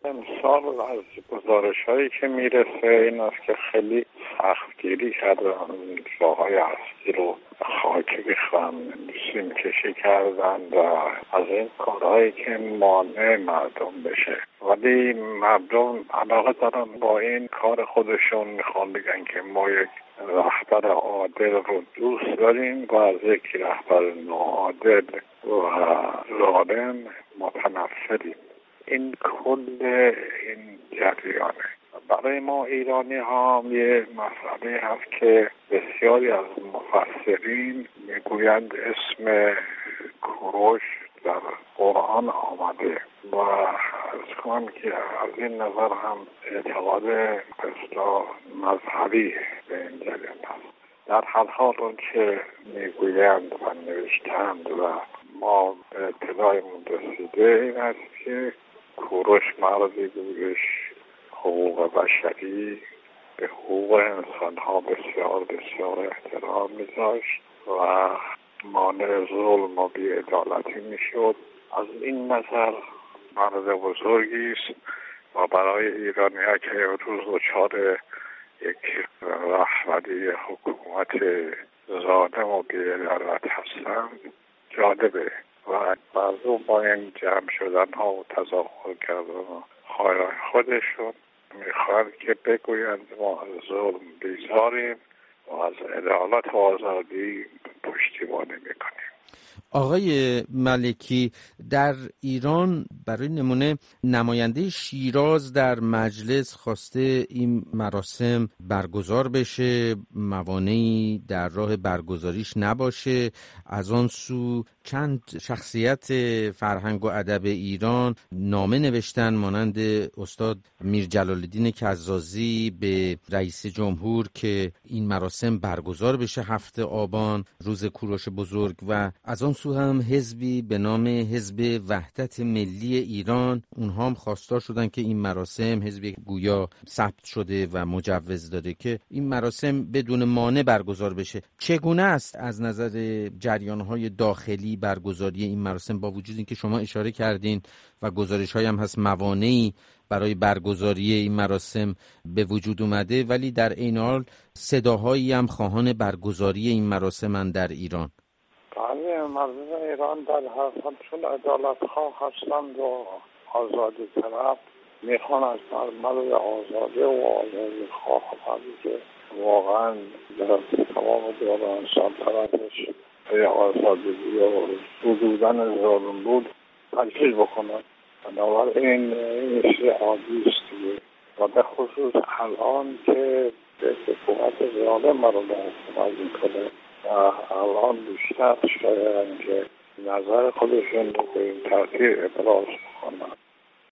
امسال از گزارش‌هایی که میرسه این است که خیلی سختگیری کردن، راه‌های اصلی رو خاکی بخوان سیم کشی کردن و از این کارهایی که مانع مردم بشه، ولی مردم علاقه دارن با این کار خودشون، میخوان بگن که ما یک رهبر عادل رو دوست داریم و از یک رهبر ناعادل و ظالم متنفریم. این کل این جریانه. برای ما ایرانی ها یه مسئله هست که بسیاری از مفسرین میگویند اسم کوروش در قرآن آمده و از کنم که از این نظر هم اعتقاد اصلاح مذهبی به این جریان هست. در هر حال اون که میگویند و نوشتند و ما به اطلاعمون رسیده این است که کوروش مردی بودش حقوق بشری، به حقوق انسان ها بسیار بسیار احترام میذاشت و مانع ظلم و بی‌عدالتی میشد. از این نظر مرد بزرگی است و برای ایرانی ها که امروز دچار یک رهبری حکومت ظالم و بی‌عدالت هستند جالبه و بعضو با این جمع شدن ها و تظاهر کردن و خودشون میخواد که بگویند ما از ظلم بیزاریم و از عدالت و آزادی پشتیبانی میکنیم. آقای ملکی، در ایران برای نمونه نماینده شیراز در مجلس خواسته این مراسم برگزار بشه، موانعی در راه برگزاریش نباشه. از آن سو چند شخصیت فرهنگ و ادب ایران نامه نوشتن مانند استاد میر جلال الدین کظازی به رئیس جمهور که این مراسم برگزار بشه 7 آبان روز کوروش بزرگ، و از آن سو هم حزبی به نام حزب وحدت ملی ایران اونها هم خواستار شدن که این مراسم، حزبی گویا ثبت شده و مجوز داده، که این مراسم بدون مانع برگزار بشه. چگونه است از نظر جریان‌های داخلی برگزاری این مراسم، با وجود اینکه شما اشاره کردین و گزارش‌هایی هم هست موانعی برای برگزاری این مراسم به وجود اومده، ولی در این حال صداهایی هم خواهان برگزاری این مراسم در ایران؟ بله، مردم ایران در هر حال چون عدالت‌خواه هستند و آزادی طلب میخوان از مرد آزادی و آزادی خواه که واقعا در تمام دوران سلطنتش به آزادی و حدودن ظلم بود تشکیل بکنند. بنابراین این چیز عادی است و به خصوص الان که حکومت ظالم رو حکومت میکنه و الان بیشتر شاید که نظر خودشون به این ترتیب ابراز بکنند.